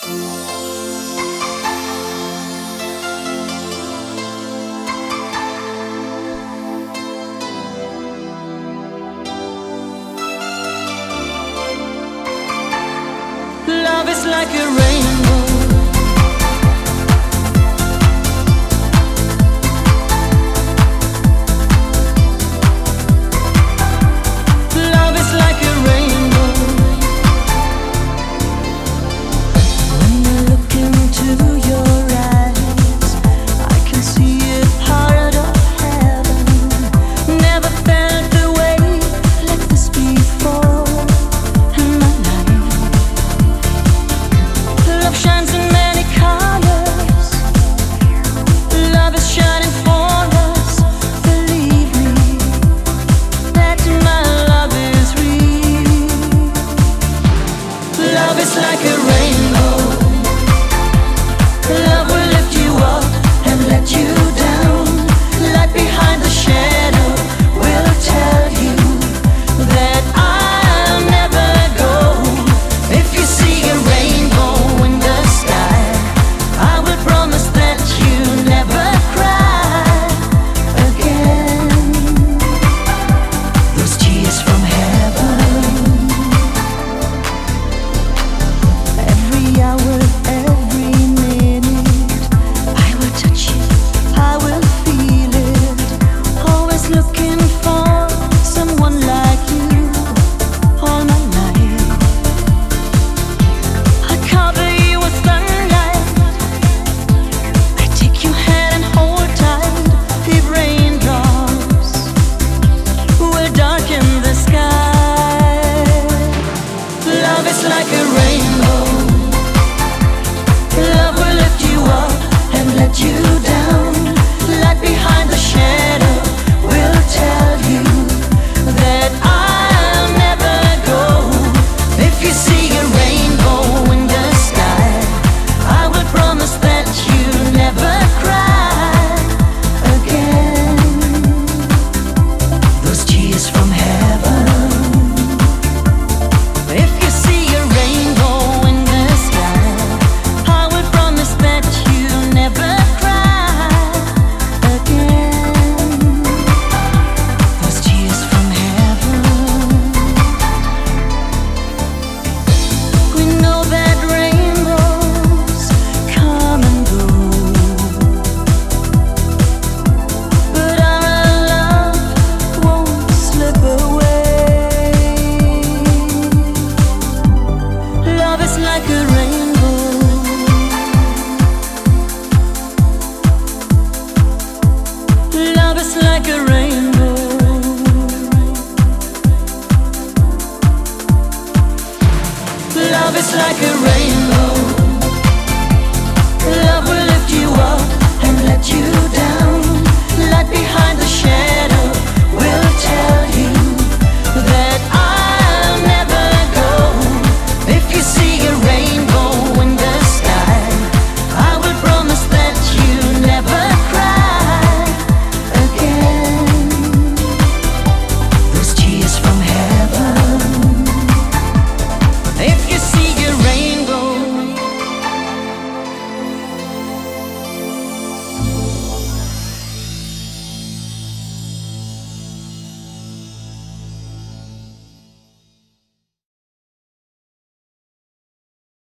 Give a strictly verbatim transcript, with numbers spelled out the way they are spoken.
Love is like a rainbow. Love is like a rainbow. When I look into your eyes, I can see a part of heaven. Never felt the way like this before in my life. Love shines in many colors. Love is shining for us. Believe me, that my love is real. Love is like a rainbow. Love will lift you up and let you down. Light behind the shadow will tell you that I'll never go. If you see a rainbow in the sky, I will promise that you never cry again. Those tears from heaven, every hour, every minute, I will touch you, I will feel it. Always looking for someone like you all my life. I cover you with sunlight. I take your hand and hold tight. If raindrops will darken the sky, love is like a rainbow. Love will lift you up and let you down. Light behind the shadow will tell you that I'll never go. If you see a rainbow in the sky, I will promise that you never cry again. Those tears from heaven. If you see a rainbow in the sky, I will promise that you never cry again. Those tears from heaven. We know that rainbows come and go, but our love won't slip away. Love is like a rainbow. Love is like a rainbow. Love is like a rainbow. Love will lift you up and let you down.